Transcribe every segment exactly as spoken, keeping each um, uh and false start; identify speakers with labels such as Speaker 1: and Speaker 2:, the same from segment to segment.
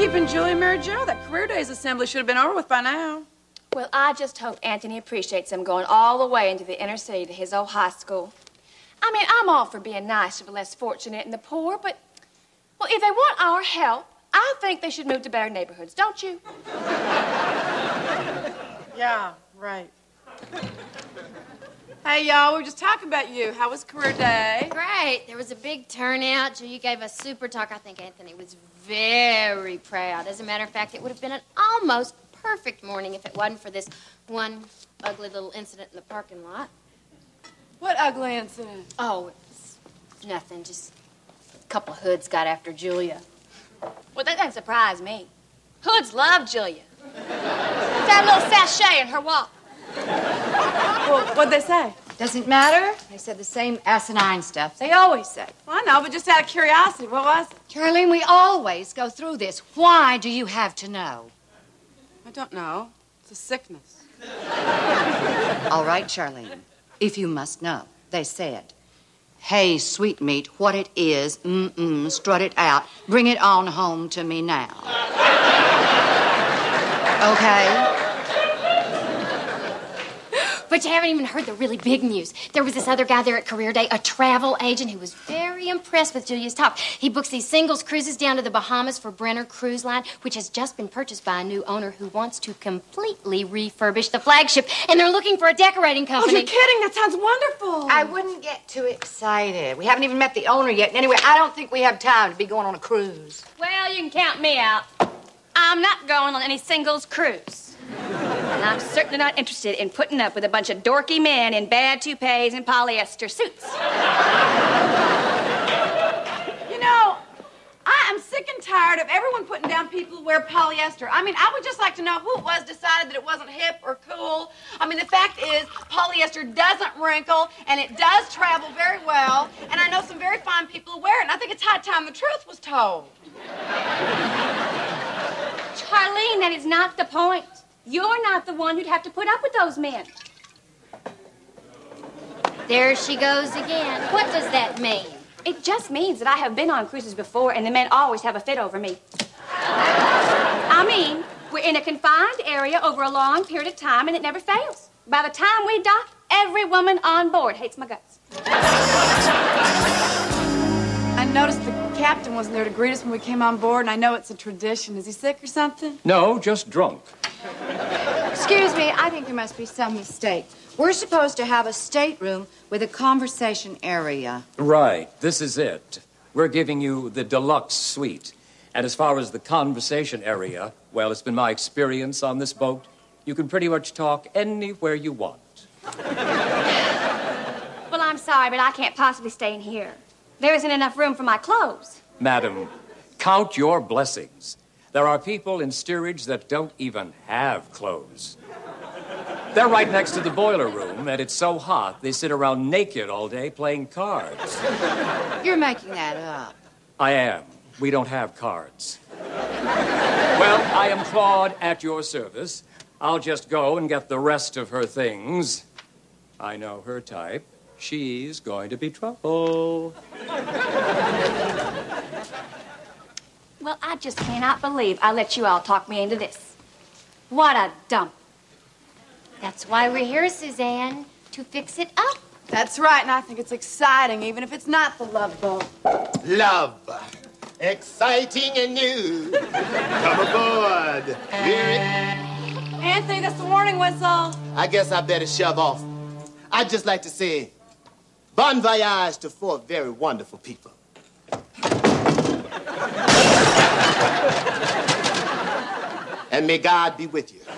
Speaker 1: keeping Julia married Joe? That career days assembly should have been over with by now.
Speaker 2: Well, I just hope Anthony appreciates them going all the way into the inner city to his old high school. I mean, I'm all for being nice to the less fortunate and the poor, but, well, if they want our help, I think they should move to better neighborhoods, don't you?
Speaker 1: Yeah, right. Hey, y'all, we were just talking about you. How was career day?
Speaker 3: Great. There was a big turnout. Julia gave a super talk. I think Anthony was very proud. As a matter of fact, it would have been an almost perfect morning if it wasn't for this one ugly little incident in the parking lot.
Speaker 1: What ugly incident?
Speaker 3: Oh, it was nothing. Just a couple of hoods got after Julia.
Speaker 2: Well, that doesn't surprise me. Hoods love Julia. That little sachet in her walk.
Speaker 1: Well, what'd they say?
Speaker 4: Doesn't matter. They said the same asinine stuff they always say.
Speaker 1: Well, I know, but just out of curiosity, what was it?
Speaker 4: Charlene, we always go through this. Why do you have to know?
Speaker 1: I don't know. It's a sickness.
Speaker 4: All right, Charlene. If you must know, they said, hey, sweetmeat, what it is, mm-mm, strut it out. Bring it on home to me now. Okay?
Speaker 3: But you haven't even heard the really big news. There was this other guy there at Career Day, a travel agent who was very impressed with Julia's talk. He books these singles cruises down to the Bahamas for Brenner Cruise Line, which has just been purchased by a new owner who wants to completely refurbish the flagship, and they're looking for a decorating company.
Speaker 1: Oh, you're kidding. That sounds wonderful.
Speaker 4: I wouldn't get too excited. We haven't even met the owner yet. And anyway, I don't think we have time to be going on a cruise.
Speaker 2: Well, you can count me out. I'm not going on any singles cruise. And I'm certainly not interested in putting up with a bunch of dorky men in bad toupees and polyester suits.
Speaker 1: You know, I am sick and tired of everyone putting down people who wear polyester. I mean, I would just like to know who it was decided that it wasn't hip or cool. I mean, the fact is, polyester doesn't wrinkle, and it does travel very well. And I know some very fine people who wear it, and I think it's high time the truth was told.
Speaker 2: Charlene, that is not the point. You're not the one who'd have to put up with those men.
Speaker 3: There she goes again. What does that mean?
Speaker 2: It just means that I have been on cruises before, and the men always have a fit over me. I mean, we're in a confined area over a long period of time, and it never fails. By the time we dock, every woman on board hates my guts.
Speaker 1: I noticed the captain wasn't there to greet us when we came on board, and I know it's a tradition. Is he sick or something?
Speaker 5: No, just drunk.
Speaker 4: Excuse me, I think there must be some mistake. We're supposed to have a stateroom with a conversation area.
Speaker 5: Right, this is it. We're giving you the deluxe suite. And as far as the conversation area, well, it's been my experience on this boat. You can pretty much talk anywhere you want.
Speaker 2: Well, I'm sorry, but I can't possibly stay in here. There isn't enough room for my clothes.
Speaker 5: Madam, count your blessings. There are people in steerage that don't even have clothes. They're right next to the boiler room, and it's so hot they sit around naked all day playing cards.
Speaker 4: You're making that up.
Speaker 5: I am. We don't have cards. Well, I am Claude at your service. I'll just go and get the rest of her things. I know her type. She's going to be trouble.
Speaker 2: Well, I just cannot believe I let you all talk me into this. What a dump.
Speaker 3: That's why we're here, Suzanne, to fix it up.
Speaker 1: That's right, and I think it's exciting, even if it's not the Love Boat.
Speaker 6: Love. Exciting and new. Come aboard.
Speaker 1: Anthony, that's the warning whistle.
Speaker 6: I guess I better shove off. I'd just like to say bon voyage to four very wonderful people. And may God be with you.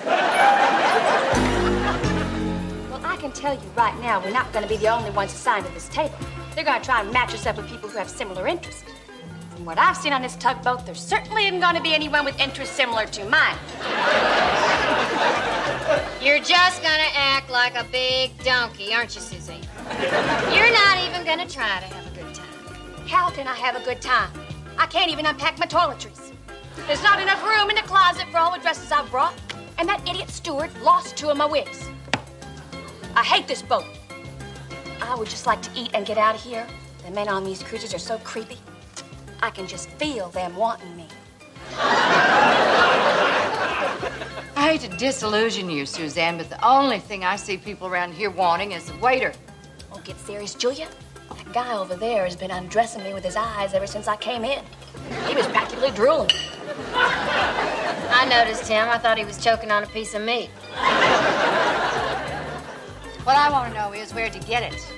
Speaker 2: Well, I can tell you right now, we're not going to be the only ones assigned to this table. They're going to try and match us up with people who have similar interests. From what I've seen on this tugboat, there certainly isn't going to be anyone with interests similar to mine.
Speaker 3: You're just gonna act like a big donkey, aren't you, Suzanne? You're not even gonna try to have a good time.
Speaker 2: How can I have a good time? I can't even unpack my toiletries. There's not enough room in the closet for all the dresses I've brought, and that idiot steward lost two of my wigs. I hate this boat. I would just like to eat and get out of here. The men on these cruises are so creepy. I can just feel them wanting me.
Speaker 4: I hate to disillusion you, Suzanne, but the only thing I see people around here wanting is a waiter.
Speaker 2: Oh, get serious, Julia. That guy over there has been undressing me with his eyes ever since I came in. He was practically drooling.
Speaker 3: I noticed him. I thought he was choking on a piece of meat.
Speaker 4: What I want to know is where'd you get it?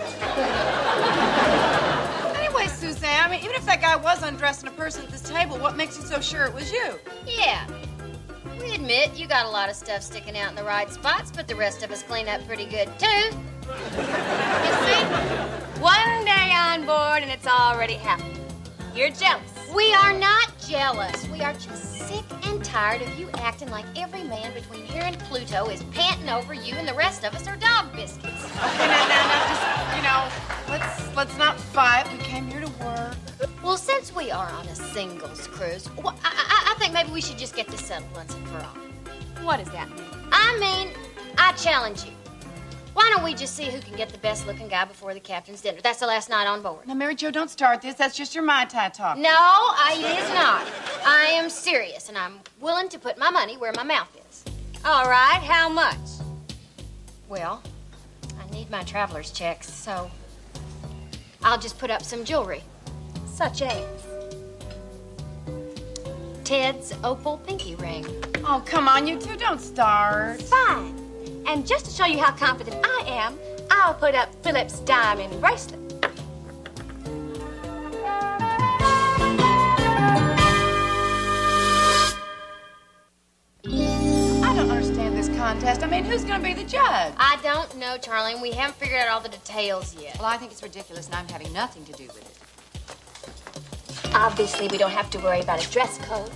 Speaker 1: Anyway, Suzanne, I mean, even if that guy was undressing a person at this table, what makes you so sure it was you?
Speaker 3: Yeah. We admit you got a lot of stuff sticking out in the right spots, but the rest of us clean up pretty good, too.
Speaker 2: You see? One day on board and it's already happened. You're jealous.
Speaker 3: We are not jealous. We are just sick and tired of you acting like every man between here and Pluto is panting over you and the rest of us are dog biscuits.
Speaker 1: Okay, now, now, now, just, you know, let's let's not fight. We came here to work.
Speaker 3: Well, since we are on a singles cruise, well, I, I, I think maybe we should just get this settled once and for all.
Speaker 2: What does that mean?
Speaker 3: I mean, I challenge you. Why don't we just see who can get the best-looking guy before the captain's dinner? That's the last night on board.
Speaker 1: Now, Mary Jo, don't start this. That's just your Mai Tai talk.
Speaker 3: No, I, it is not. I am serious, and I'm willing to put my money where my mouth is.
Speaker 2: All right, how much?
Speaker 3: Well, I need my traveler's checks, so I'll just put up some jewelry.
Speaker 2: Such as?
Speaker 3: Ted's opal pinky ring.
Speaker 1: Oh, come on, you two, don't start.
Speaker 2: Fine. And just to show you how confident I am, I'll put up Philip's diamond bracelet.
Speaker 1: I don't understand this contest. I mean, who's going to be the judge?
Speaker 3: I don't know, Charlie, and we haven't figured out all the details yet.
Speaker 4: Well, I think it's ridiculous, and I'm having nothing to do with it.
Speaker 2: Obviously, we don't have to worry about a dress code.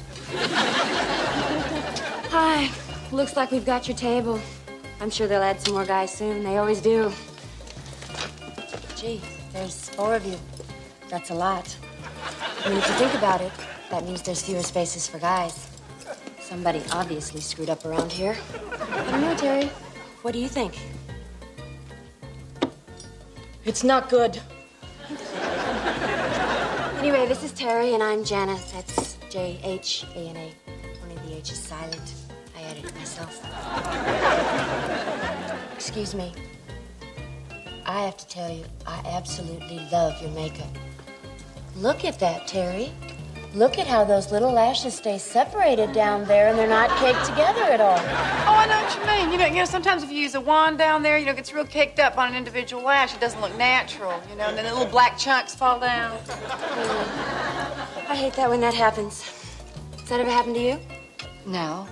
Speaker 7: Hi. Looks like we've got your table. I'm sure they'll add some more guys soon. They always do. Gee, there's four of you. That's a lot. I mean, if you think about it, that means there's fewer spaces for guys. Somebody obviously screwed up around here. I don't know, Terry. What do you think?
Speaker 8: It's not good.
Speaker 7: Anyway, this is Terry, and I'm Jana. That's J H A N A. Only the H is silent. I added it myself. Excuse me. I have to tell you, I absolutely love your makeup. Look at that, Terry. Look at how those little lashes stay separated down there and they're not caked together at all.
Speaker 1: Oh, I know what you mean. You know, you know, sometimes if you use a wand down there, you know, it gets real caked up on an individual lash. It doesn't look natural, you know, and then the little black chunks fall down.
Speaker 7: Mm. I hate that when that happens. Has that ever happened to you?
Speaker 4: No.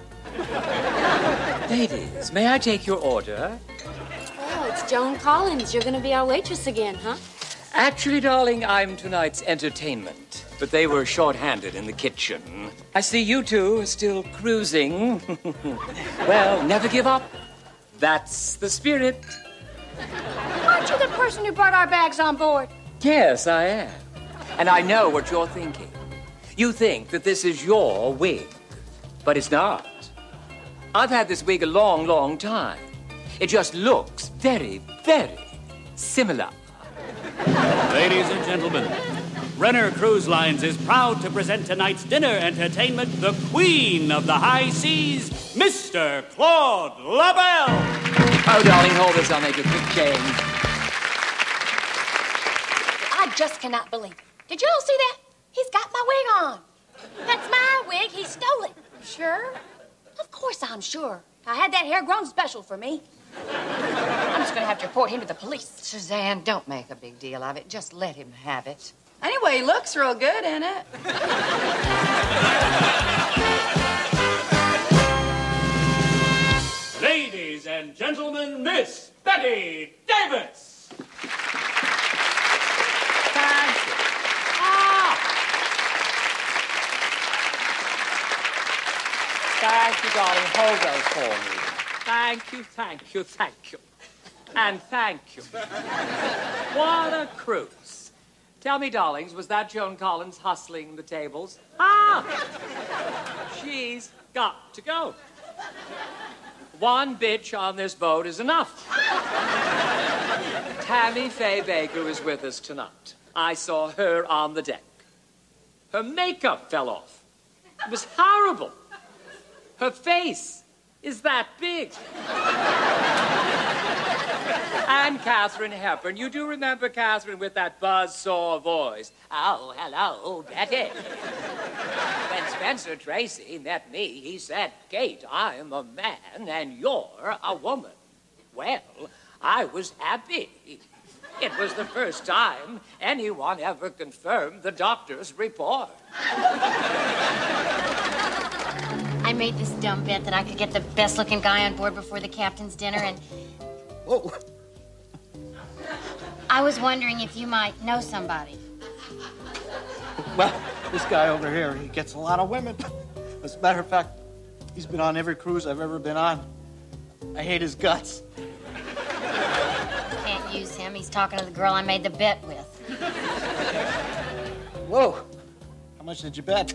Speaker 5: Ladies, may I take your order?
Speaker 7: Oh, it's Joan Collins. You're going to be our waitress again, huh?
Speaker 5: Actually, darling, I'm tonight's entertainment. But they were short-handed in the kitchen. I see you two are still cruising. Well, never give up. That's the spirit.
Speaker 2: Aren't you the person who brought our bags on board?
Speaker 5: Yes, I am. And I know what you're thinking. You think that this is your wig. But it's not. I've had this wig a long, long time. It just looks very, very similar.
Speaker 9: Ladies and gentlemen, Renner Cruise Lines is proud to present tonight's dinner entertainment, the Queen of the High Seas, Mister Claude LaBelle.
Speaker 5: Oh, darling, hold this. I'll make a quick change.
Speaker 2: I just cannot believe it. Did you all see that? He's got my wig on. That's my wig. He stole it.
Speaker 1: Sure?
Speaker 2: Of course I'm sure. I had that hair grown special for me. I'm just going to have to report him to the police.
Speaker 4: Suzanne, don't make a big deal of it. Just let him have it.
Speaker 1: Anyway, he looks real good, ain't it?
Speaker 9: Ladies and gentlemen, Miss Betty Davis.
Speaker 5: Thank you. Ah! Thank you, darling. Hold those for me. Thank you, thank you, thank you. And thank you. What a cruise. Tell me, darlings, was that Joan Collins hustling the tables? Ah! She's got to go. One bitch on this boat is enough. Tammy Faye Baker is with us tonight. I saw her on the deck. Her makeup fell off. It was horrible. Her face is that big. And Katharine Hepburn. You do remember Katharine with that buzzsaw voice. Oh, hello, Betty. When Spencer Tracy met me, he said, Kate, I'm a man and you're a woman. Well, I was happy. It was the first time anyone ever confirmed the doctor's report.
Speaker 3: I made this dumb bet that I could get the best-looking guy on board before the captain's dinner, and...
Speaker 10: Whoa.
Speaker 3: I was wondering if you might know somebody.
Speaker 10: Well, this guy over here, he gets a lot of women. As a matter of fact, he's been on every cruise I've ever been on. I hate his guts.
Speaker 3: Can't use him. He's talking to the girl I made the bet with.
Speaker 10: Whoa. How much did you bet?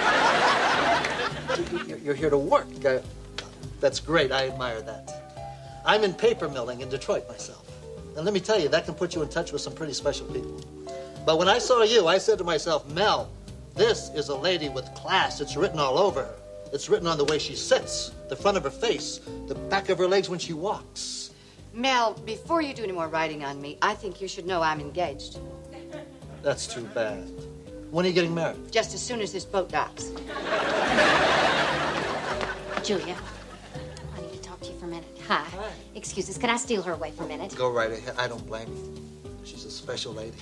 Speaker 10: You're here to work. That's great. I admire that. I'm in paper milling in Detroit myself. And let me tell you, that can put you in touch with some pretty special people. But when I saw you, I said to myself, Mel, this is a lady with class. It's written all over her. It's written on the way she sits, the front of her face, the back of her legs when she walks.
Speaker 4: Mel, before you do any more writing on me, I think you should know I'm engaged.
Speaker 10: That's too bad. When are you getting married?
Speaker 4: Just as soon as this boat docks.
Speaker 3: Julia, I need to talk to you for a minute. Hi. Hi. Excuse us. Can I steal her away for a minute?
Speaker 10: Go right ahead. I don't blame you. She's a special lady.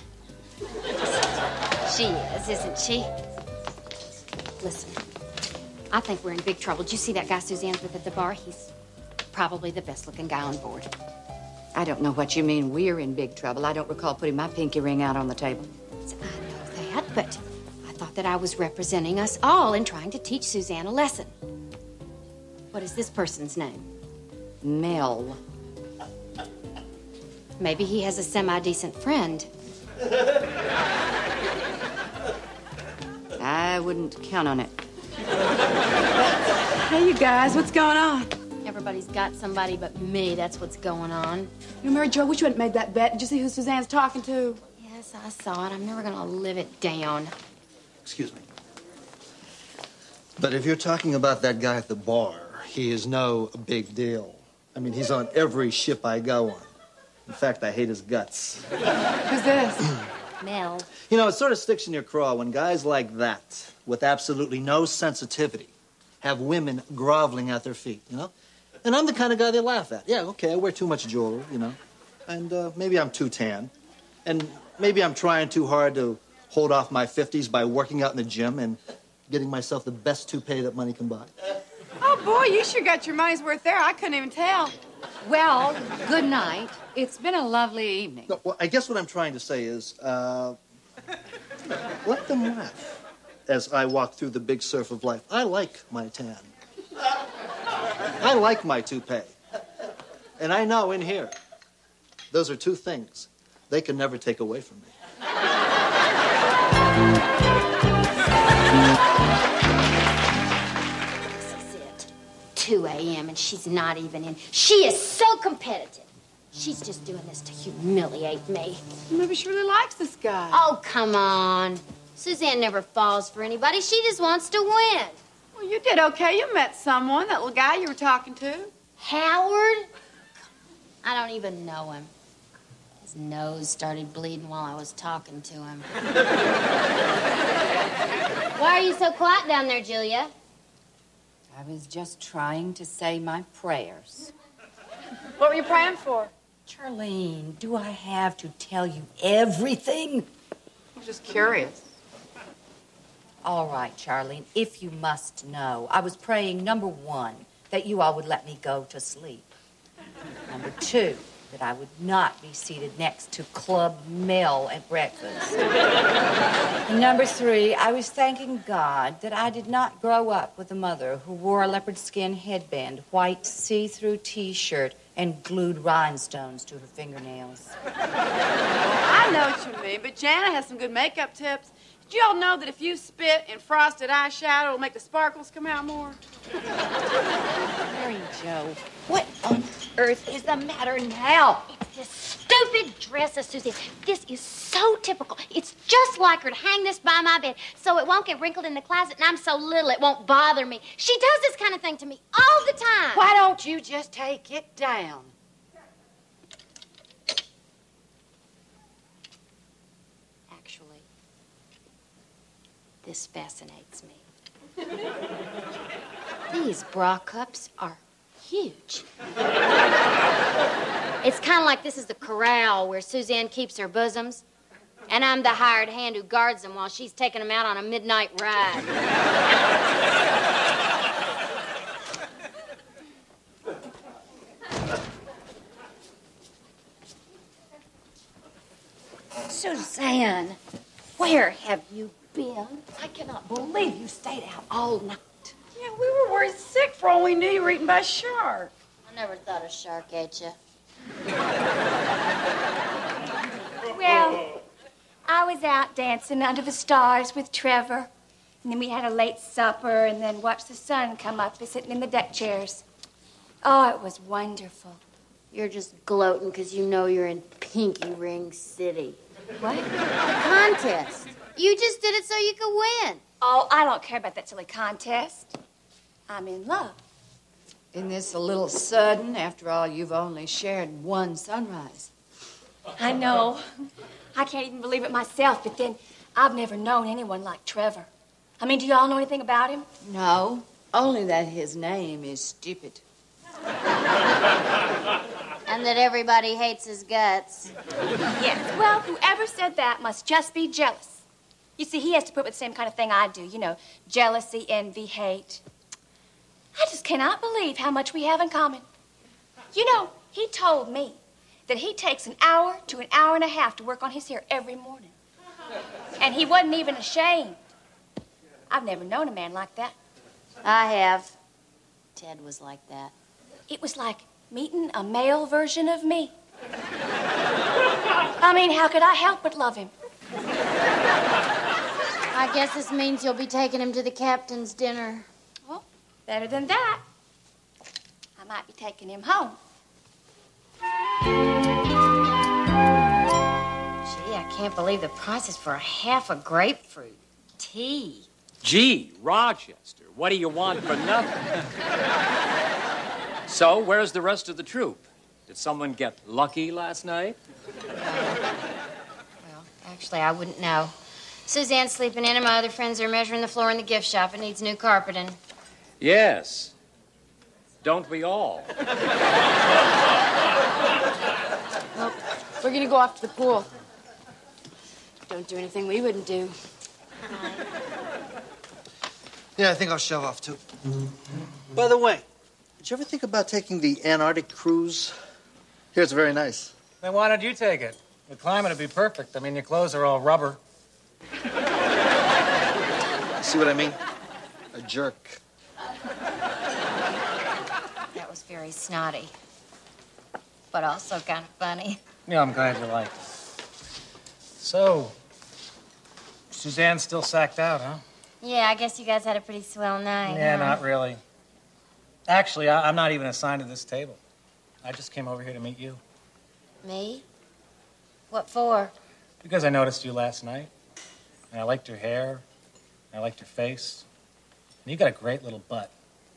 Speaker 3: She is, isn't she? Listen, I think we're in big trouble. Did you see that guy Suzanne's with at the bar? He's probably the best-looking guy on board.
Speaker 4: I don't know what you mean we're in big trouble. I don't recall putting my pinky ring out on the table.
Speaker 3: I know that, but I thought that I was representing us all in trying to teach Suzanne a lesson. What is this person's name?
Speaker 4: Mel.
Speaker 3: Maybe he has a semi-decent friend.
Speaker 4: I wouldn't count on it.
Speaker 1: Hey, you guys, what's going on?
Speaker 3: Everybody's got somebody but me. That's what's going on.
Speaker 1: You know, Mary Jo, wish you hadn't made that bet. Did you see who Suzanne's talking to?
Speaker 3: Yes, I saw it. I'm never going to live it down.
Speaker 10: Excuse me. But if you're talking about that guy at the bar, he is no big deal. I mean, he's on every ship I go on. In fact, I hate his guts.
Speaker 1: Who's this?
Speaker 3: Mel.
Speaker 10: You know, it sort of sticks in your craw when guys like that, with absolutely no sensitivity, have women groveling at their feet, you know? And I'm the kind of guy they laugh at. Yeah, okay, I wear too much jewelry, you know? And uh, maybe I'm too tan. And maybe I'm trying too hard to hold off my fifties by working out in the gym and getting myself the best toupee that money can buy.
Speaker 1: Oh, boy, you sure got your money's worth there. I couldn't even tell.
Speaker 4: Well, good night. It's been a lovely evening.
Speaker 10: No, well, I guess what I'm trying to say is, uh, let them laugh as I walk through the big surf of life. I like my tan. I like my toupee. And I know in here, those are two things they can never take away from me.
Speaker 3: two a.m. and she's not even in. She is so competitive. She's just doing this to humiliate me.
Speaker 1: Maybe she really likes this guy.
Speaker 3: Oh, come on. Suzanne never falls for anybody. She just wants to win.
Speaker 1: Well, you did okay. You met someone, that little guy you were talking to.
Speaker 3: Howard? I don't even know him. His nose started bleeding while I was talking to him. Why are you so quiet down there, Julia?
Speaker 4: I was just trying to say my prayers.
Speaker 1: What were you praying for?
Speaker 4: Charlene, do I have to tell you everything?
Speaker 1: I'm just curious.
Speaker 4: All right, Charlene, if you must know, I was praying, number one, that you all would let me go to sleep. Number two, that I would not be seated next to Club Mel at breakfast. And number three, I was thanking God that I did not grow up with a mother who wore a leopard skin headband, white see-through T-shirt, and glued rhinestones to her fingernails.
Speaker 1: I know what you mean, but Jana has some good makeup tips. Did you all know that if you spit in frosted eyeshadow, it'll make the sparkles come out more?
Speaker 4: Mary Jo, what on earth is the matter now?
Speaker 3: It's this stupid dresses, Suzanne. This is so typical. It's just like her to hang this by my bed so it won't get wrinkled in the closet, and I'm so little it won't bother me. She does this kind of thing to me all the time.
Speaker 1: Why don't you just take it down?
Speaker 3: Actually, this fascinates me. These bra cups are huge. It's kind of like this is the corral where Suzanne keeps her bosoms, and I'm the hired hand who guards them while she's taking them out on a midnight ride.
Speaker 1: Suzanne, where have you been? I cannot believe you stayed out all night. Yeah, we were worried sick for all we knew you were eaten by a shark.
Speaker 3: I never thought a shark ate you.
Speaker 2: Well, I was out dancing under the stars with Trevor. And then we had a late supper and then watched the sun come up sitting in the deck chairs. Oh, it was wonderful.
Speaker 3: You're just gloating because you know you're in Pinky Ring City.
Speaker 2: What?
Speaker 3: The contest. You just did it so you could win.
Speaker 2: Oh, I don't care about that silly contest. I'm in love.
Speaker 4: Isn't this a little sudden? After all, you've only shared one sunrise.
Speaker 2: I know. I can't even believe it myself, but then I've never known anyone like Trevor. I mean, do you all know anything about him?
Speaker 4: No, only that his name is stupid.
Speaker 3: And that everybody hates his guts.
Speaker 2: Yes. Well, whoever said that must just be jealous. You see, he has to put up with the same kind of thing I do. You know, jealousy, envy, hate. I just cannot believe how much we have in common. You know, he told me that he takes an hour to an hour and a half to work on his hair every morning. And he wasn't even ashamed. I've never known a man like that.
Speaker 3: I have. Ted was like that.
Speaker 2: It was like meeting a male version of me. I mean, how could I help but love him?
Speaker 3: I guess this means you'll be taking him to the captain's dinner.
Speaker 2: Well, better than that. I might be taking him home.
Speaker 3: Gee, I can't believe the prices for a half a grapefruit. Tea.
Speaker 5: Gee, Rochester, what do you want for nothing? So, where's the rest of the troupe? Did someone get lucky last night?
Speaker 3: Well, actually, I wouldn't know. Suzanne's sleeping in, and my other friends are measuring the floor in the gift shop. It needs new carpeting.
Speaker 5: Yes. Don't we all?
Speaker 1: Well, we're going to go off to the pool. Don't do anything we wouldn't do.
Speaker 10: Yeah, I think I'll shove off, too. By the way, did you ever think about taking the Antarctic cruise? Here, it's very nice.
Speaker 11: Then why don't you take it? The climate would be perfect. I mean, your clothes are all rubber.
Speaker 10: See what I mean? A jerk.
Speaker 3: That was very snotty, but also kind of funny.
Speaker 11: Yeah, I'm glad you like it. So, Suzanne's still sacked out, huh?
Speaker 3: Yeah, I guess you guys had a pretty swell night.
Speaker 11: Yeah,
Speaker 3: huh?
Speaker 11: not really. Actually, I, I'm not even assigned to this table. I just came over here to meet you.
Speaker 3: Me? What for?
Speaker 11: Because I noticed you last night. And I liked your hair. And I liked your face. And you got a great little butt.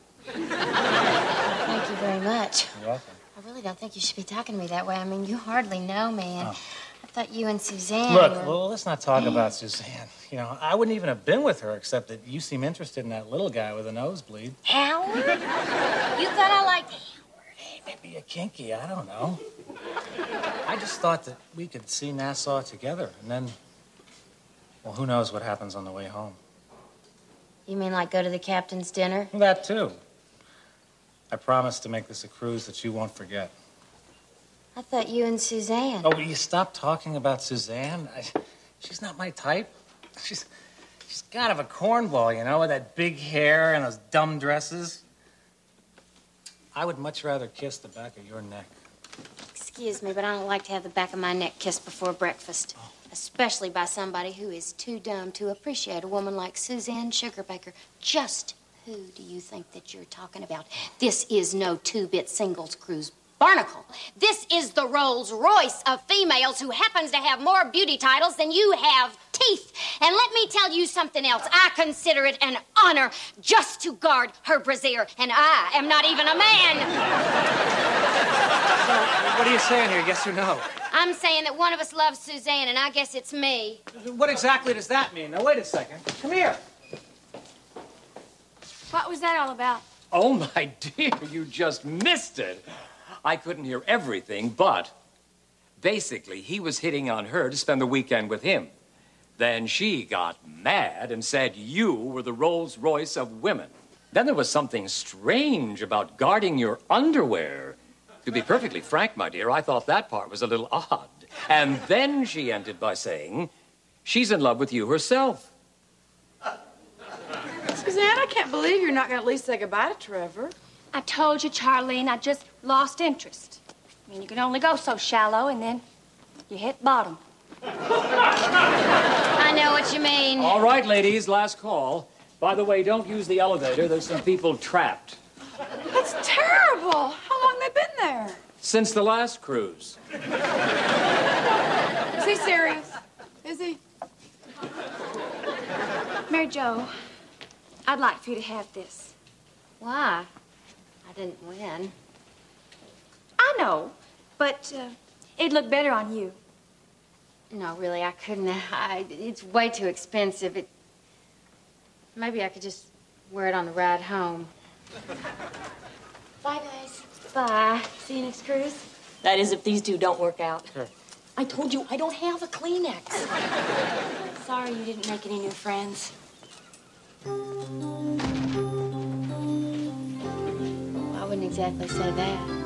Speaker 3: Thank you very much.
Speaker 11: You're welcome.
Speaker 3: I really don't think you should be talking to me that way. I mean, you hardly know me. And
Speaker 11: Oh.
Speaker 3: I thought you and Suzanne
Speaker 11: Look,
Speaker 3: were...
Speaker 11: well, let's not talk about Suzanne. You know, I wouldn't even have been with her except that you seem interested in that little guy with a nosebleed.
Speaker 3: Howard? You thought I liked Howard?
Speaker 11: Hey, maybe you're kinky. I don't know. I just thought that we could see Nassau together, and then, well, who knows what happens on the way home.
Speaker 3: You mean like go to the captain's dinner?
Speaker 11: That, too. I promise to make this a cruise that you won't forget.
Speaker 3: I thought you and Suzanne...
Speaker 11: Oh, will you stop talking about Suzanne? I, she's not my type. She's, she's kind of a cornball, you know, with that big hair and those dumb dresses. I would much rather kiss the back of your neck.
Speaker 3: Excuse me, but I don't like to have the back of my neck kissed before breakfast.
Speaker 11: Oh.
Speaker 3: Especially by somebody who is too dumb to appreciate a woman like Suzanne Sugarbaker. Just who do you think that you're talking about? This is no two-bit singles cruise, Barnacle, this is the Rolls Royce of females who happens to have more beauty titles than you have teeth. And let me tell you something else. I consider it an honor just to guard her brassiere, and I am not even a man.
Speaker 11: So, what are you saying here, yes or no?
Speaker 3: I'm saying that one of us loves Suzanne, and I guess it's me.
Speaker 11: What exactly does that mean? Now, wait a second. Come here.
Speaker 2: What was that all about?
Speaker 5: Oh, my dear, you just missed it. I couldn't hear everything, but basically, he was hitting on her to spend the weekend with him. Then she got mad and said you were the Rolls Royce of women. Then there was something strange about guarding your underwear. To be perfectly frank, my dear, I thought that part was a little odd. And then she ended by saying she's in love with you herself.
Speaker 1: Suzanne, I can't believe you're not going to at least say goodbye to Trevor.
Speaker 2: I told you, Charlene, I just lost interest. I mean, you can only go so shallow, and then you hit bottom.
Speaker 3: I know what you mean.
Speaker 5: All right, ladies, last call. By the way, don't use the elevator. There's some people trapped.
Speaker 1: That's terrible. How long they been there?
Speaker 5: Since the last cruise.
Speaker 1: Is he serious? Is he?
Speaker 2: Mary Jo, I'd like for you to have this.
Speaker 3: Why? I didn't win.
Speaker 2: I know, but uh, it'd look better on you.
Speaker 3: No, really, I couldn't. I, it's way too expensive. It, maybe I could just wear it on the ride home.
Speaker 7: Bye, guys.
Speaker 3: Bye. See you next cruise.
Speaker 8: That is if these two don't work out. I told you I don't have a Kleenex.
Speaker 7: Sorry you didn't make any new friends.
Speaker 3: I wouldn't exactly say that.